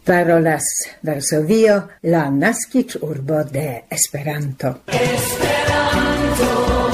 Parolas Varsovio, la naskiĝurbo de Esperanto. Esperanto,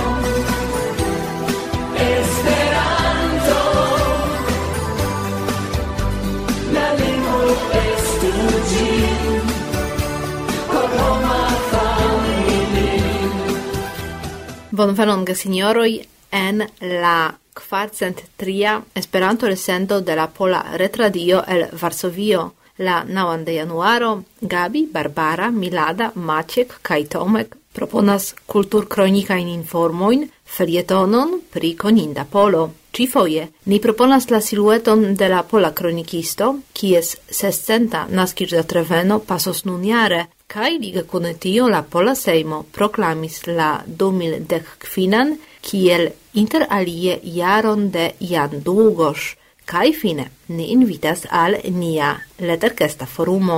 la lingvo estu ĝin, por homa familio. Bonvenon, gesinjoroj, en la 403 Esperanto elsendo de la Pola Retradio el Varsovio. La 9 de januaro, Gabi, Barbara, Milada, Maciek kaj Tomek proponas kulturkronikajn informojn, felietonon pri koninda Polo. Ĉifoje ni proponas la silueton de la pola kronikisto, kies 600 naskiĝdatreveno pasos nunjare, kaj lige kun tio la Pola Sejmo proklamis la 2015 kiel inter alie jaron de Jan Długosz. Kaj fine, ni invitas al nia leterkesta forumo.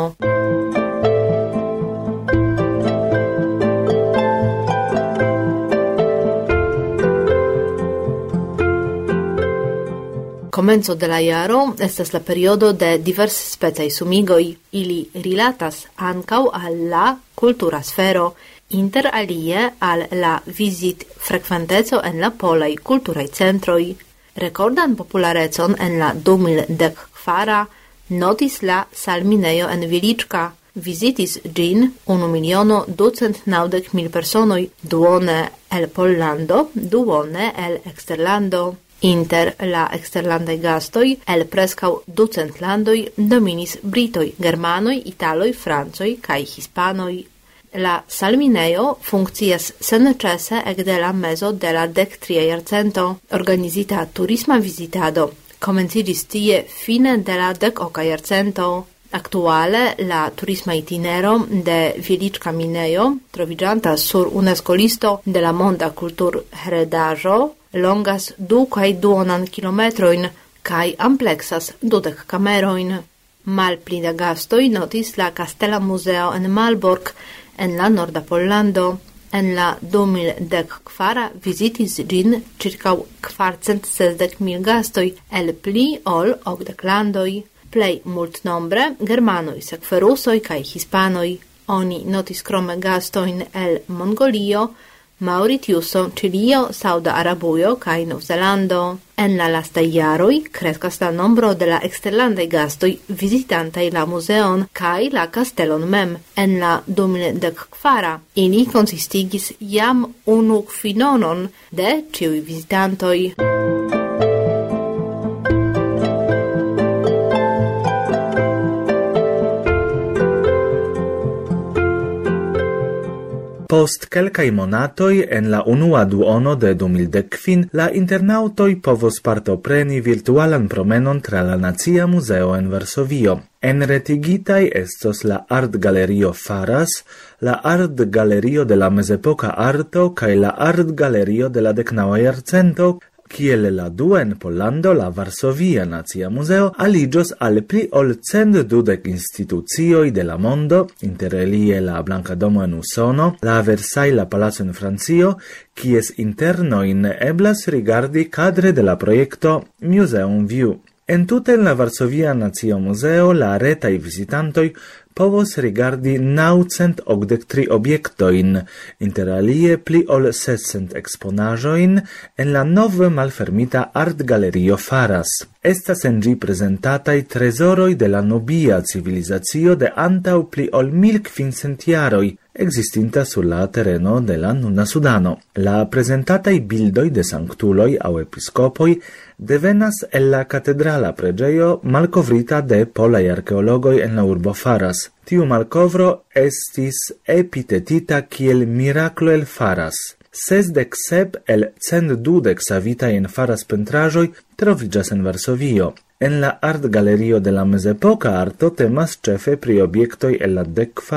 Komenco de la jaro estas la periodo de diversspecaj sumigoj. Ili rilatas ankaŭ al la kultura sfero, inter alie al la vizitfrekventeco en la polaj kulturaj centroj. Rekordan popularecon en la 2014 notis la Salminejo en Viliczka. Vizitis ĝin 1,290,000 personoj, duone el Pollando, duone el eksterlando. Inter la eksterlandaj gastoj el preskaŭ 200 landoj dominis britoj, germanoj, italoj, francoj kaj hispanoj. La Salminejo funkcias senĉese ekde la mezo de la 13. jarcento. Organizita turisma vizitado komenciĝis tie fine de la 10. jarcento. Aktuale la turisma itinero de Viliczka minejo, troviĝanta sur UNESCO-listo de la monda kulturheredaĵo, longas 2,2 kilometrojn kaj ampleksas 20 kamerojn. Malpli da gastoj notis la Kastela Muzeo en Malbork, en la norda Pollando. En la 2014 vizitis ĝin ĉirkaŭ 460,000 gastoj el pli ol 80 landoj. Plej multnombre germanoj, sekve rusoj kaj hispanoj. Oni notis krome gastojn el Mongolio, Mauritiuso, Ĉilio, Sauda Arabujo kaj Novzelando. En la lastaj jaroj kreskas la nombro de la eksterlandaj gastoj vizitantaj la muzeon kaj la kastelon mem. En la 2014 ili konsistigis jam unu kvinonon de ĉiuj vizitantoj. Post kelkaj monatoj en la unua duono de 2015 la internautoj povos partopreni virtualan promenon tra la Nacia Muzeo en Varsovio. Enretigitaj estos la Art-Galerio Faras, la Art-Galerio de la mezepoka arto kaj la Art-Galerio de la 19. jarcento, kiel la dua en Pollando la Varsovia Nacia Muzeo aliĝos al pli ol 120 institucioj de la mondo, inter alie la Blanka Domo en Usono, la Versailla Palaco en Francio, kies internojn eblas rigardi kadre de la projekto Museum View. Entute en la Varsovia Nacia Muzeo la retaj vizitantoj povos rigardi 983 objektojn, inter alie pli ol 600 eksponaĵojn en la nove malfermita Art-Galerio Faras. Estas en ĝi prezentataj trezoroj de la nobia civilizacio de antaŭ pli ol 1500 jaroj, existinta sur la tereno de la nuna Sudano. La prezentataj bildoj de sanktuloj aŭ episkopoj devenas el la katedrala preĝejo malkovrita de polaj arkeologoj en la urbo Faras. Tiu malkovro estis epitetita kiel Miraklo el Faras. 67 el 120 savitaj en Faras pentraĵoj troviĝas en Varsovio. En la Art-Galerio de la mezepoka arto temas ĉefe pri objektoj el la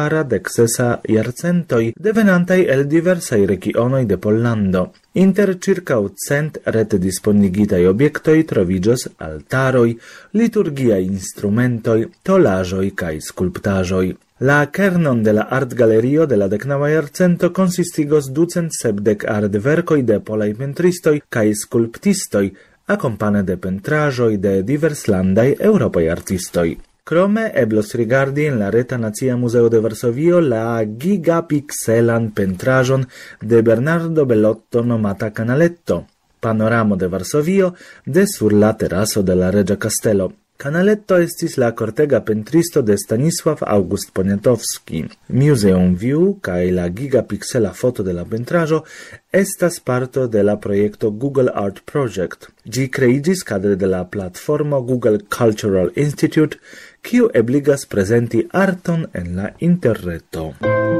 14-16 jarcentoj, devenantaj el diversaj regionoj de Pollando. Inter circa 100 rete disponigitaj objektoj troviĝos altaroj, liturgiaj instrumentoj, tolaĵoj kaj skulptaĵoj. La kernon de la Art-Galerio de la 19. jarcento konsistigos 270 artverkoj de polaj pentristoj kaj skulptistoj, akompane de pentraĵoj de diverslandaj eŭropaj artistoj. Krome eblos rigardi en la Reta Nacia Museo de Varsovio la gigapixelan pentraĵon de Bernardo Bellotto nomata Canaletto, panoramo de Varsovio de sur la teraso de la Regia Castello. Canaletto estis la cortega pentristo de Stanisław August Poniatowski. Museum View kaj la gigapixela foto de la pentraĵo estas parto de la projekto Google Art Project. Ĝi kreiĝis kadre de la platformo Google Cultural Institute, kiu ebligas prezenti arton en la interreto.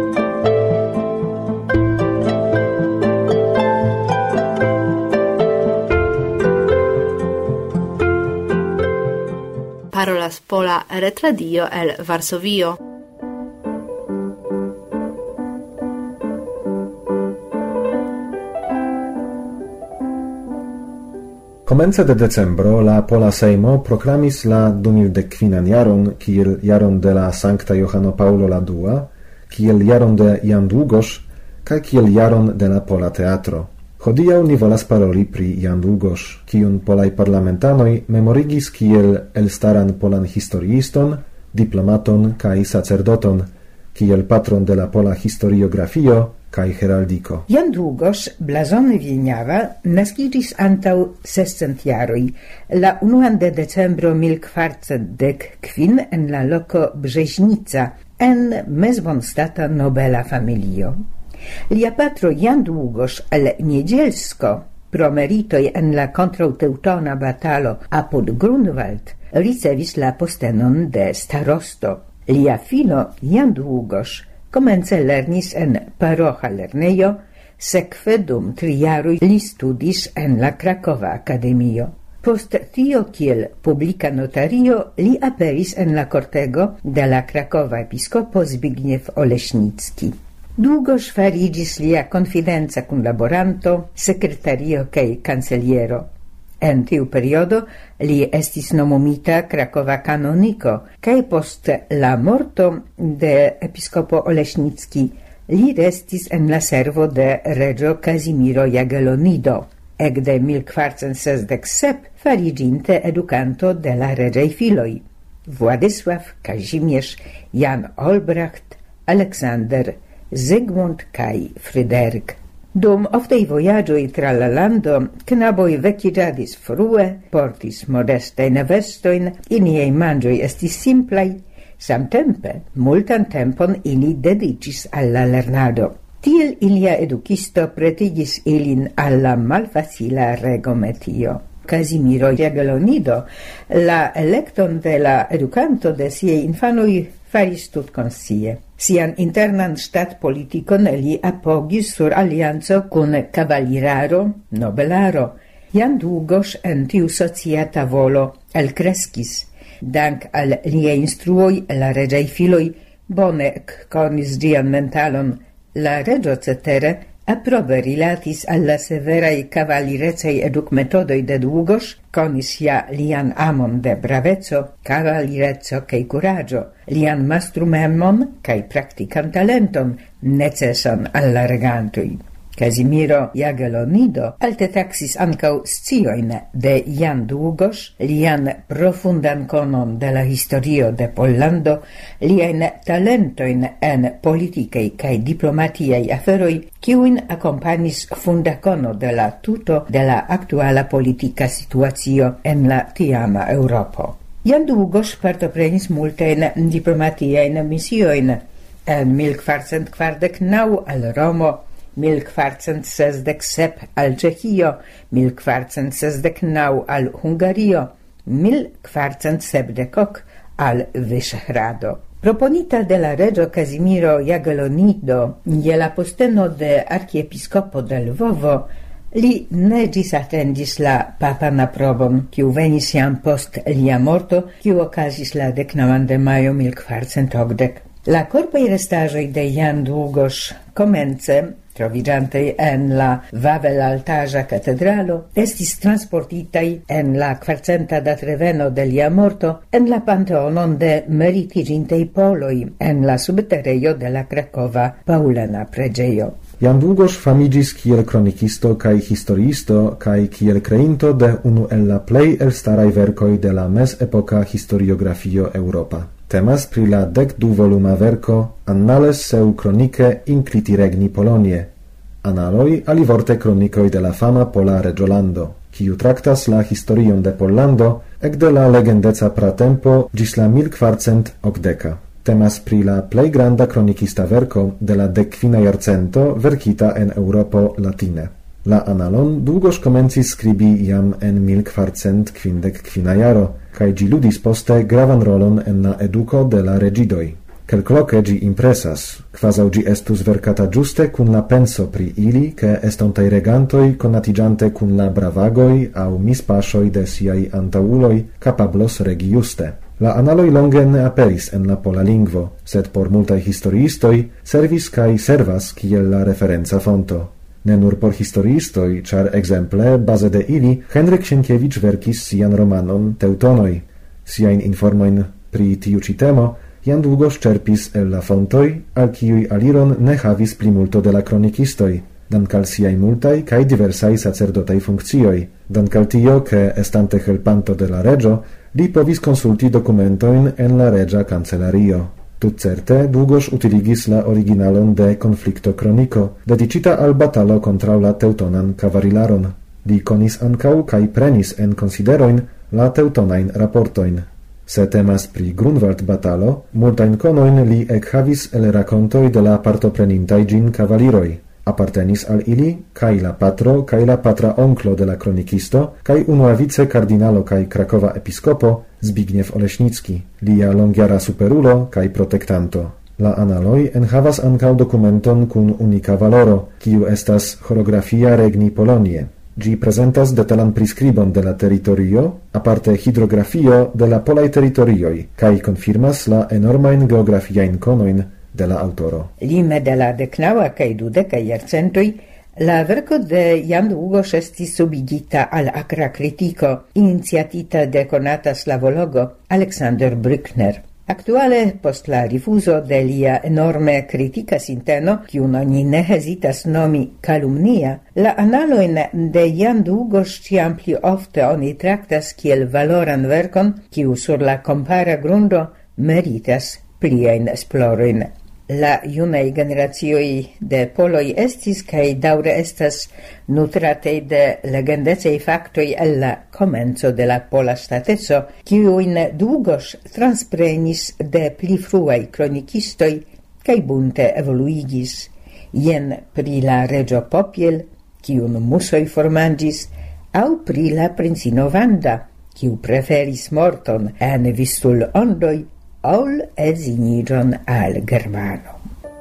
Parolas Pola Retradio el Varsovio. Komence de decembro la Pola Sejmo proklamis la 2015 jaron kiel jaron de la Sankta Johano Paulo la Dua, kiel jaron de Jan Długosz, kaj kiel jaron de la Pola Teatro. Hodiaŭ ni volas paroli pri Jan Długosz, kiun polaj parlamentanoj memorigis kiel elstaran polan historiiston, diplomaton kaj sacerdoton, kiel patron de la pola historiografio kaj heraldiko. Jan Długosz, blazony Wieniawa, naskiĝis antaŭ 600 jaroj, la 1 de decembro 1410 en la loko Brzeźnica, en mezbonstata nobela familio. Lia patro Jan Długosz el Niedzielsko, pro meritoj en la kontraŭteŭtona batalo apud Grunwald, ricevis la postenon de starosto. Lia filo Jan Długosz komence lernis en paroĥa lernejo, sekve dum 3 jaroj li studis en la Krakova Akademio. Post tio kiel publika notario li aperis en la kortego de la Krakova episkopo Zbigniew Oleśnicki. Długosz fariĝis lia konfidenca kunlaboranto, sekretario kaj kanceliero. En tiu periodo li estis nomumita Krakova kanoniko, kaj post la morto de episkopo Oleśnicki li restis en la servo de regio Kazimiro Jagiellonido, ekde 1467 fariĝinte edukanto de la reĝaj filoj Władysław, Kazimierz, Jan Olbracht, Aleksander, Zygmunt kaj Fryderyk. Dum oftaj vojaĝoj tra la lando, knaboj vekiĝadis frue, portis modestajn vestojn, iliaj manĝoj estis simplaj, samtempe multan tempon ili dediĉis al la lernado. Tiel ilia edukisto pretigis ilin al la malfacila regometio. Kazimiro Jagiellonido la elekton de la edukanto de siaj infanoj faris tutkonscie. Sian internan ŝtatpolitikon li apogis sur alianco kun kavaliraro, nobelaro. Jan Długosz en tiu socia tavolo elkreskis. Dank al liaj instruoj la reĝaj filoj bone ekkonis ĝian mentalon. La reĝo cetere aprobe rilatis alla severaj kavalirecaj edukmetodoj de Długosz, konis ja lian amon de braveco, kavalireco kaj kuraĝo, lian mastrumemon kaj praktikan talenton necesan al la regantoj. Kazimiro Jagiellonido alte taxis ankaŭ sciojn de Jan Długosz, lian profundan konon de la historio de Pollando, liajn talentojn en politikaj kaj diplomatiaj aferoj, kiujn akompanis fundakono de la tuto de la aktuala politika situacio en la tiama Eŭropo. Jan Długosz partoprenis multajn diplomatiajn misiojn en 1449 al Romo, 1467 al Ĉeĥio, 1469 al Hungario, 1470 al Viŝehrado. Proponita de la reĝo Kazimiro Jagiellonido je la posteno de arkiepiskopo de Lvovo, li ne ĝisatendis la papan aprobon, kiu venis jam post lia morto, kiu okazis la 19 de majo 1480. La korpaj restaĵoj de Jan Długosz komence troviĝantaj en la Vavel-altaĵa katedralo, estis transportitaj en la 400 datreveno de lia morto en la panteonon de meritiĝintaj poloj en la subterejo de la Krakova Paŭlana preĝejo. Jan Długosz famigis kiel kronikisto kaj historiisto kaj kiel kreinto de unu el la plej elstaraj verkoj de la mezepoka historiografio Europa. Temas pri la 12-voluma verko Annales seu chronice incliti regni Polonie. Analoj alivorte kronikoj de la fama pola reĝolando, kiu traktas la historion de Pollando ekde la legendeca pratempo ĝis la 1480. Temas pri la plej granda kronikista verko de la 15. jarcento verkita en Europo latine. La analon Długosz komencis skribi jam en 1455 jaro, kaj ĝi ludis poste gravan rolon en la eduko de la reĝidoj. Kelkloke ĝi impresas, kvazaŭ ĝi estus verkata ĝuste kun la penso pri ili, ke estontaj regantoj konatiĝante kun la bravagoj aŭ mispaŝoj de siaj antaŭuloj kapablos regi juste. La analoj longe ne aperis en la pola lingvo, sed por multaj historiistoj servis kaj servas kiel la referenca fonto. Ne nur por historiistoj, ĉar ekzemple baze de ili Henryk Sienkiewicz verkis sian romanon Teutonoj. Siajn informojn pri tiu ĉi temo Jan Długosz czerpis el la fontoj, al kiuj aliron ne havis plimulto de la kronikistoj, dankal siaj multaj kaj diversaj sacerdotaj funkcioj, dankal tio, ke estante helpanto de la reĝo, li povis konsulti dokumentojn en la reĝa kancelario. Tutcerte Długosz utiligis la originalon de Conflicto Chronico, dedicita al batalo kontraŭ la teutonan kavarilaron. Li konis ankaŭ kaj prenis en konsideroin la teutonajn raportojn. Se temas pri Grunwald batalo, multajn konojn li ekhavis el rakontoj de la partoprenintaj ĝin kavaliroj. Apartenis al ili kaj la patro kaj la patra onklo de la kronikisto kaj unuavice kardinalo kaj Krakowa episkopo Zbigniew Oleśnicki, lia longjara superulo kaj protektanto. La analoj enhavas ankaŭ dokumenton kun unika valoro, kiu estas Chorografia regni Polonie. Ĝi prezentas detalan priskribon de la teritorio, aparte hidrografio de la polaj teritorioj, kaj konfirmas la enormajn geografiajn konojn de la autoro. Lime de la 19. kaj 20. jarcentoj la verko de Jan Długosz estis subigita al akra kritiko, iniciatita de konata slavologo Aleksander Brückner. Aktuale, post la rifuzo de lia enorme kritika sinteno, kiun oni ne hezitas nomi kalumnia, la analojn de Jan Długosz ĉiam pli ofte oni traktas kiel valoran verkon, kiu sur la kompara grundo meritas pliajn esplorojn. La junaj generacioj de poloj estis kaj daŭre estas nutrataj de legendecaj faktoj el la komenco de la pola stateco, kiujn Długosz transprenis de pli fruaj kronikistoj kaj bunte evoluigis. Jen pri la reĝo Popiel, kiun musoj formanĝis, aŭ pri la princino Wanda, kiu preferis morton en Vistulondoj ol edziniĝon al Germano.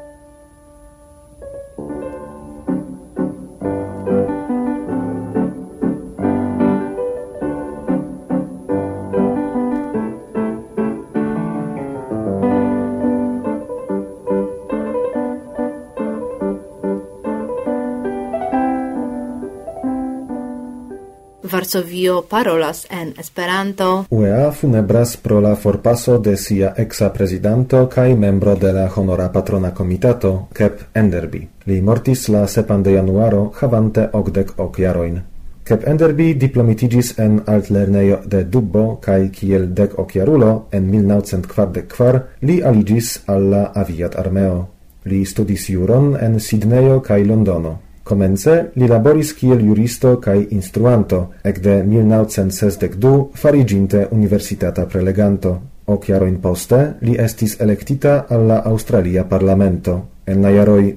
Varsovio parolas en Esperanto. UEA funebras pro la forpaso de sia exa prezidanto kaj membro de la honora patrona komitato, Kep Enderby. Li mortis la 7 de januaro havante 80 jarojn. Kep Enderby diplomitiĝis en altlernejo de Dubbo kaj kiel 10-jarulo en 1944 li aliĝis al la aviat-armeo. Li studis juron en Sidnejo kaj Londono. Komence li laboris kiel juristo kaj instruanto, ekde 1962 fariĝinte universitata preleganto. 8 jarojn poste li estis elektita al la Aŭstralia parlamento. En la jaroj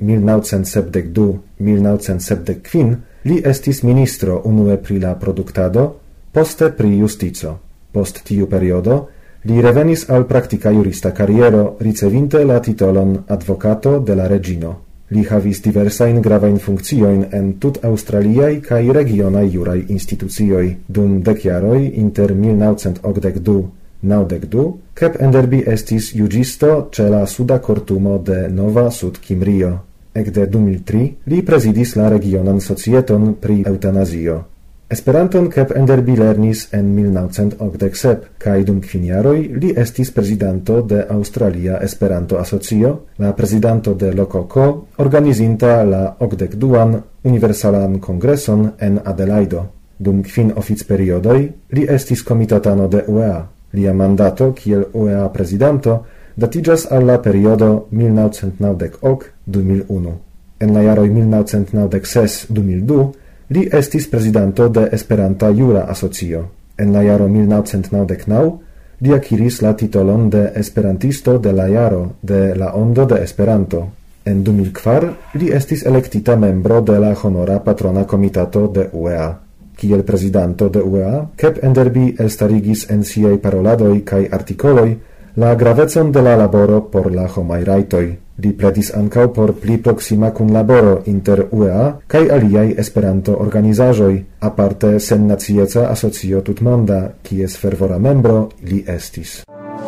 1972-1975 li estis ministro unue pri la produktado, poste pri justico. Post tiu periodo li revenis al praktika jurista kariero, ricevinte la titolon advokato de la reĝino. Li havis diversajn gravajn funkciojn en tut aŭstraliaj kaj regionaj juraj institucioj. Dum 10 jaroj inter 1982-92 Kep Enderby estis juĝisto ĉe la suda kortumo de Nova Sud-Kimrio. Ekde 2003 li prezidis la regionan societon pri eŭtanazio. Esperanton Kep Enderby lernis en 1987, kaj dum 5 jaroj li estis prezidanto de Australia Esperanto Asocio, la prezidanto de Lokoko, organizinta la 82an Universalan Kongreson en Adelaido. Dum 5 oficperiodoj li estis komitatano de UEA. Lia mandato kiel UEA prezidanto datiĝas al la periodo 1998-2001. En la jaroj 1996-2002 li estis prezidanto de Esperanta Jura Asocio. En la jaro 1999 li akiris la titolon de Esperantisto de la jaro de la Ondo de Esperanto. En 2004 li estis elektita membro de la honora patrona komitato de UEA. Kiel prezidanto de UEA, Kep Enderby elstarigis en siaj paroladoj kaj artikoloj la gravecon de la laboro por la homaj rajtoj. Li pledis ankaŭ por pli proksima kunlaboro inter UEA kaj aliaj Esperanto-organizaĵoj, aparte Sennacieca Asocio Tutmonda, kies fervora membro li estis.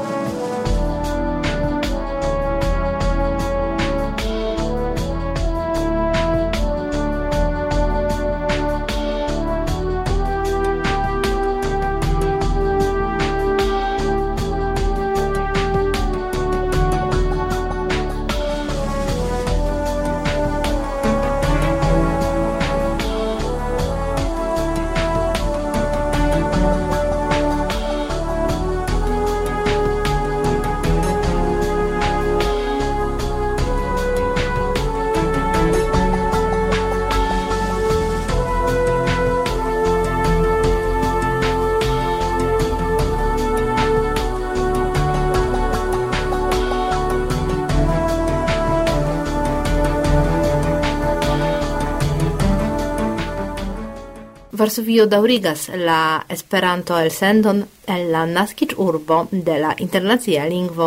Varsovio daŭrigas la Esperanto elsendon el la naskiĝurbo de la internacia lingvo.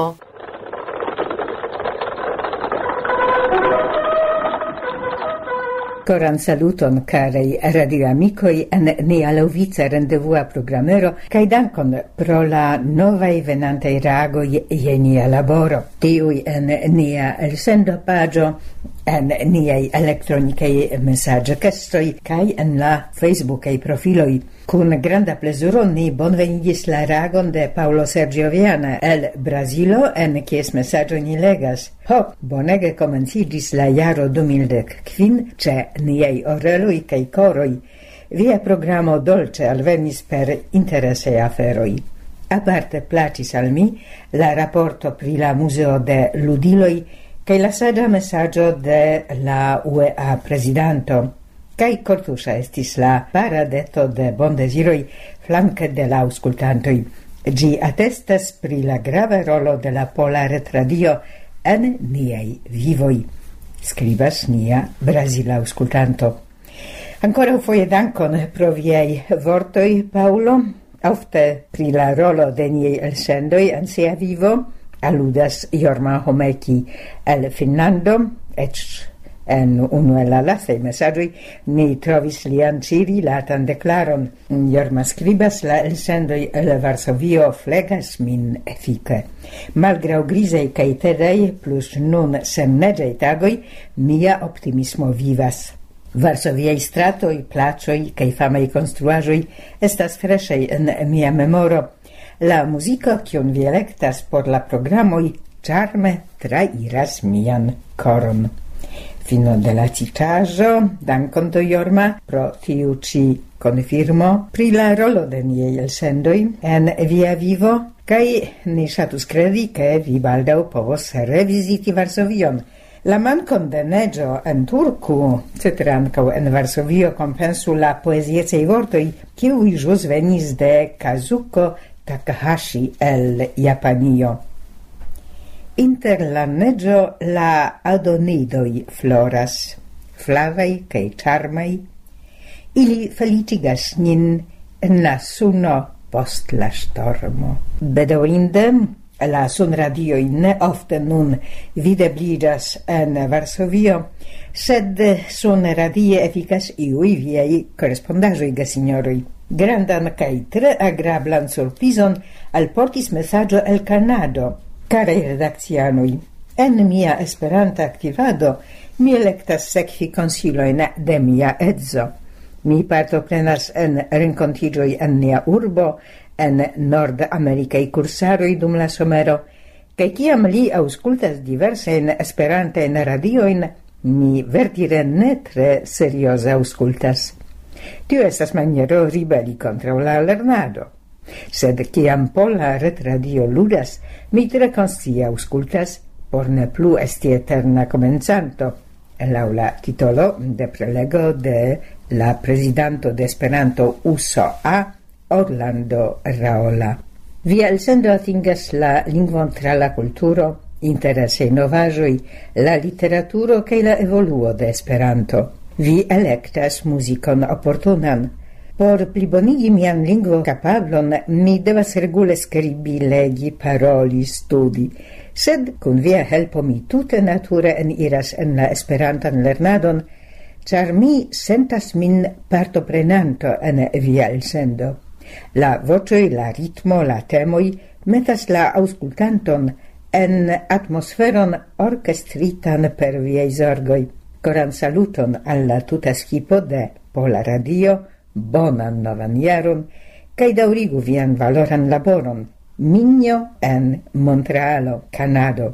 Koran saluton, carei radioamicoi, en nia laŭvica rendezvua programero, kaj dankon pro la novaj venantaj reagoj je nia laboro. Tiuj en nia elsendo-paĝo, en niaj elektronikaj mesaĝkestoj kaj en la Facebookaj profiloj. Kun granda plezuro ni bonvenigis la reagon de Paulo Sergio Viana el Brazilo, en kies mesaĝo ni legas: Ho, bonege komenciĝis la jaro 2015 ĉe niaj oreloj kaj koroj. Via programo dolĉe alvenis per interesaj aferoj. Aparte plaĉis al mi la raporto pri la muzeo de ludiloj kaj la saĝa mesaĝo de la UEA prezidanto. Kaj kortuŝa estis la paradeto de bondeziroj flanke de la aŭskultantoj. Ĝi atestas pri la grava rolo de la pola retradio en niaj vivoj, skribas nia brazila aŭskultanto. Ankoraŭfoje dankon pro viaj vortoj, Paulo. Ofte pri la rolo de niaj elsendoj en sia vivo aludas Jorma Homeki el Finnlando, eĉ en unu el la lastaj mesaĝoj mi trovis lian ĉi-rilatan deklaron. Jorma skribas: la elsendoj el Varsovio flegas min efike. Malgraŭ grizaj kaj tedaj plus nun senneĝaj tagoj, mia optimismo vivas. Varsoviaj stratoj, plaĉoj kaj famaj konstruaĵoj estas freŝaj en mia memoro. La muziko, kiun vi elektas por la programoj, ĉarme trairas mian koron. Fino de la citaĵo, dankon do Jorma pro tiu ĉi konfirmo pri la rolo de niaj elsendoj en via vivo, kaj ni ŝatus kredi, ke vi baldaŭ povos reviziti Varsovion. La mankon de neĝo en Turku, cetere ankaŭ en Varsovio, kompensu la poeziecaj vortoj, kiuj ĵus venis de Kazuko Takahashi el Japanio. Inter la neĝo la adonidoj floras, flavaj kaj ĉarmaj. Ili felicigas nin en la suno post la ŝtormo. Bedaŭrinde, la sunradioj ne ofte nun videbliĝas en Varsovio, sed sunradie efikas iuj viaj korespondaĵoj, gesinjoroj. Grandan kaj tre agrablan surprizon alportis mesaĝo el Kanado. Carei redakcianoj, en mia esperanta aktivado mi elektas sekvi konsilojn de mia edzo. Mi partoprenas en rencontigioi en nia urbo, en Nord-Americae cursaroi dum la somero, cae ciam li auscultas diversein esperantein radioin, mi verdire ne tre seriosa auscultas. Tio estas maniero ribeli contra la lernado. Sed ciam pola retradio ludas, mi tre conscia auscultas, por ne plu esti eterna comenzanto, laula titolo de prelego de la presidento de Esperanto USA, Orlando Raola. Via elsendo atingas la lingvon tra la culturo, interesse novajoi, la literaturo cae la evoluo de Esperanto. Vi electas musicon opportunan. Por plibonigi mian lingvo capablon, mi devas regule scribi, legi, paroli, studi. Sed, cun via helpo mi tute nature eniras en la Esperantan lernadon, char mi sentas min partoprenanto en via elsendo. La vocioi, la ritmo, la temoi metas la auscultanton en atmosferon orchestritan per viei zorgoi. Coran saluton alla tuta skipo de Pola Radio, bonan novan jaron, cae daurigu vian valoran laboron, Minio en Montrealo, Canado.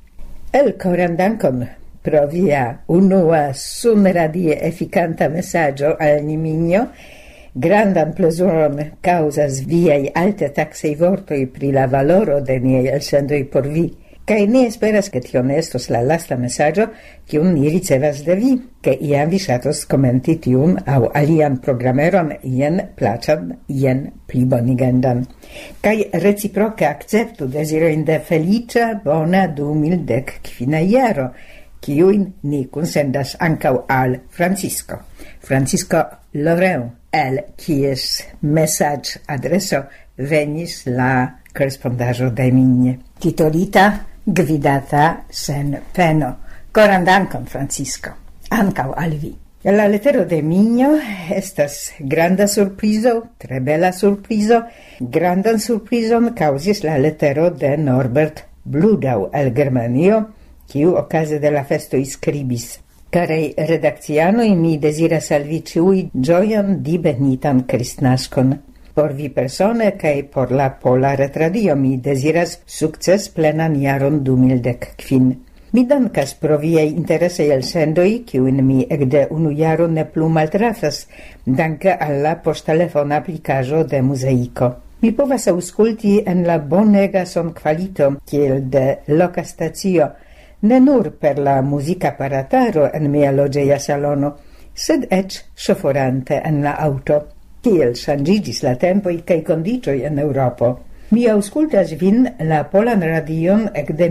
El coran dankon pro via unua sunradie efficanta messaggio al ni Minio, grandan plezuron causas viei alte taxei vortoi pri la valoro de niei elsendoi por vi, cae ne esperas che tion estos la lasta messaggio cium ni ricevas de vi, che iam vi shatos commenti tiun au alian programeron ien placan, ien plibonigendan. Cae reciproce acceptu desiroin de felicia bona 2015 jaro, ciuin ni consendas ancau al Francisco. Francisco Loreu, el quies message adreso venis la correspondajo de Migne. Titolita Gvidata sen peno. Coran dankon, Francisco. Ancau al vi. La lettero de Migno estas granda surprizo, tre bella surprizo. Grandan surprizon causis la lettero de Norbert Bludau el Germanio, kiu ocase de la festo iscribis. Carei redaccianoi, mi desiras al vi ciui gioion dibenitan Cristnascon. Por vi persone, cae por la Pola Retradio, mi desiras succes plenan jaron 2015. Mi dankas pro viei interesei elsendoi, ciuin mi ecde unu jaro ne plu maltrafas, danke alla poŝtelefona aplikaĵo de Muzeico. Mi povas aŭskulti en la bonega sonkvalito, kiel de loka stacio, ne nur per la muzikaparataro en mia loĝeja salono, sed eĉ ŝoforante en la aŭto. Kiel ŝanĝiĝis la tempoj kaj kondiĉoj en Eŭropo. Mi aŭskultas vin la Polan Radion ekde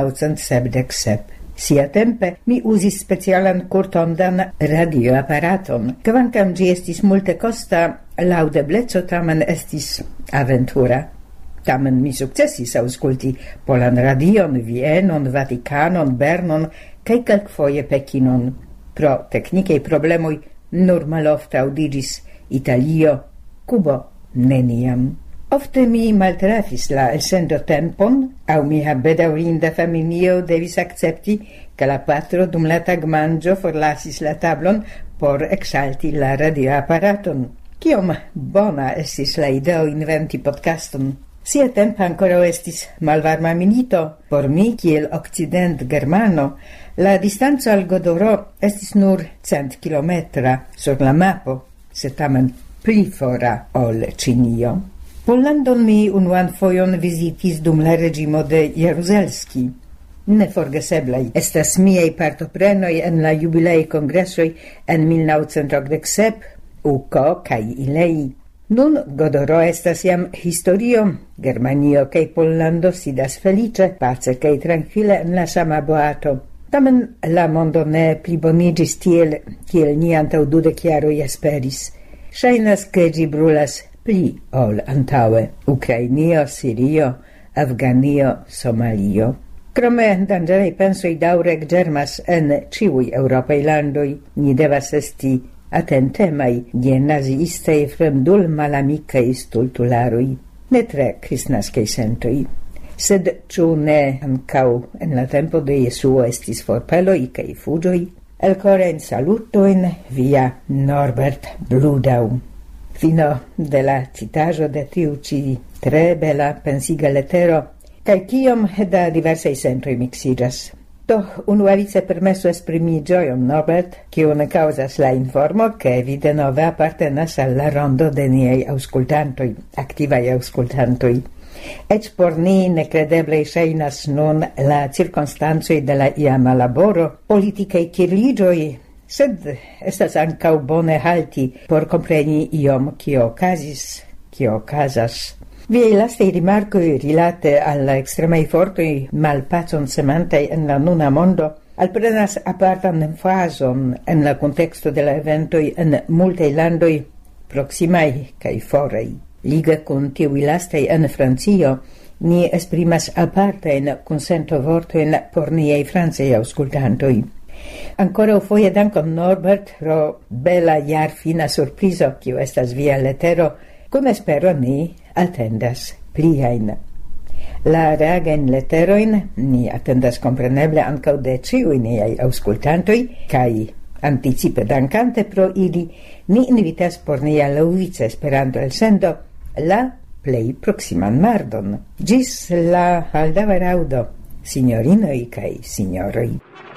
1977. Siatempe mi uzis specialan kurtondan radioaparaton. Kvankam ĝi estis multekosta, la aŭdebleco tamen estis aventura. Tamen mi sukcesis aŭskulti Polan Radion, Vienon, Vatikanon, Bernon kaj kelkfoje Pekinon. Pro teknikaj problemoj nur malofte aŭdiĝis Italio, Kubo, neniam. Ofte mi maltrafis la elsendo tempon, au mia bedaŭrinda familio devis akcepti, ke la patro dum la tagmanĝo forlasis la tablon por eksalti la radioaparaton. Kiom bona estis la ideo inventi podcaston. Siatempe ankoraŭ estis malvarma milito. Por mi, kiel okcident-germano, la distanco al Godoro estis nur 100 kilometra sur la mapo, se tamen pli fora ol Ĉinio. Pollandon mi unuan fojon vizitis dum la reĝimo de Jaruzelski. Neforgeseblaj estas miaj partoprenoj en la jubileaj kongresoj en 1987, UKO kaj ILEI. Nun Godoro estas jam historio, Germanio kaj Pollando sidas felice, pace kaj trankvile en la sama boato. Tamen la mondo ne pliboniĝis tiel, kiel ni antaŭ 20 jaroj esperis. Ŝajnas, ke ĝi brulas pli ol antaŭe. Ukrainio, Sirio, Afganio, Somalio. Krome danĝeraj pensoj daŭre ekĝermas en ĉiuj eŭropaj landoj. Ni devas esti atentemaj je naziistaj fremdul-malamikaj stultularoj. Ne tre kristnaskaj sentoj. Sed ĉu ne ankaŭ en la tempo de Jesuo estis forpeloj kaj fuĝoj? Elcoren salutoin via Norbert Bludau. Fino de la citajo de tiu ci tre bela pensiga lettero, cae ciom da diversei sentoi mixigas. Do, unuavice permesso esprimi gioion, Norbert, cium causas la informo che vi de nove appartenas alla rondo de niei auscultantoi, activai auscultantoi. Ec por ni necredeble seinas nun la circonstanzoi de la iama laboro, politicae cirligioi, sed estas ancau bone halti por compreni iom cio casas. Viei lastei rimarcoi rilate alla extremei fortoi malpacon semantei en la nuna mondo alprenas apartan fason en la contexto de la eventoi en multei landoi proximai cae forei. Liga con tiui lastei en Francio, ni esprimas apartein consento vortoin por niei francei auscultantoi. Ancora foie dankon Norbert pro bella iar fina surpriso, cio estas via lettero, cum espero ni attendas pliain. La reagen letteroin ni attendas compreneble ancau de ciui niei auscultantoi, cae anticipe dankante pro ili, ni invitas por nia lauvice Esperanto elsendo la plei proximan mardon. Gis la aldava raudo, signorinoi cae signoroi.